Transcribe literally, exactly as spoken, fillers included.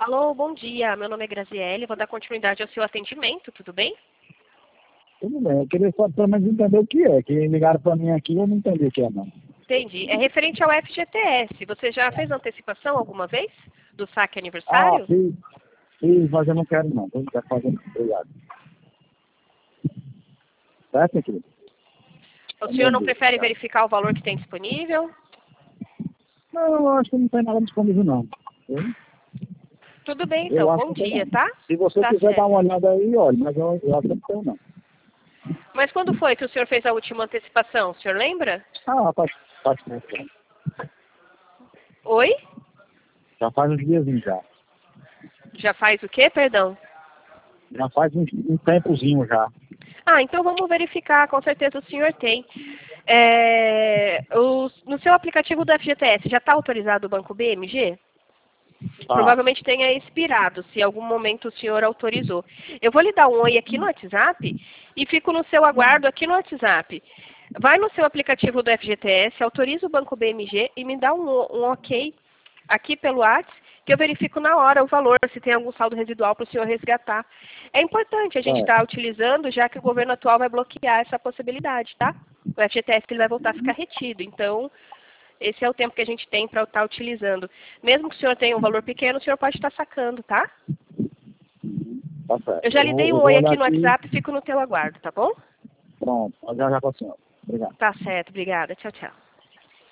Alô, bom dia. Meu nome é Graziele. Vou dar continuidade ao seu atendimento, tudo bem? Tudo bem, eu queria só pelo menos entender o que é, que ligaram para mim aqui e eu não entendi o que é, não. Entendi. É referente ao F G T S. Você já fez antecipação alguma vez do saque Ah, aniversário? fiz, fiz, mas eu não quero não, eu não quero fazer não, obrigado. Certo, querido? O senhor Bom não dia, prefere obrigado. verificar o valor que tem disponível? Não, eu acho que não tem nada disponível não. Eu, Tudo bem, eu então. acho que Bom não tem dia, não. tá? Se você Tá quiser dar certo. uma olhada aí, olha, mas eu, eu acho que não tem não. Mas quando foi que o senhor fez a última antecipação? O senhor lembra? Ah, faz, faz tempo, já. Oi? Já faz uns diazinhos já. Já faz o quê, perdão? Já faz um, um tempozinho já. Ah, então vamos verificar, com certeza o senhor tem. É, o- no seu aplicativo do F G T S, já está autorizado o Banco B M G? Tá, Provavelmente tenha expirado, se em algum momento o senhor autorizou. Eu vou lhe dar um oi aqui no WhatsApp e fico no seu aguardo aqui no WhatsApp. Vai no seu aplicativo do F G T S, autoriza o Banco B M G e me dá um, um ok aqui pelo WhatsApp, que eu verifico na hora o valor, se tem algum saldo residual para o senhor resgatar. É importante a gente tá. estar utilizando, já que o governo atual vai bloquear essa possibilidade, tá? O F G T S ele vai voltar a ficar retido. Então, esse é o tempo que a gente tem para estar utilizando. Mesmo que o senhor tenha um valor pequeno, o senhor pode estar sacando, tá? Tá certo. Eu já Eu lhe vou, dei um eu vou oi olhar aqui no aqui. WhatsApp e fico no teu aguardo, tá bom? Pronto, já já com a senhora. Obrigado. Tá certo, obrigada. Tchau, tchau.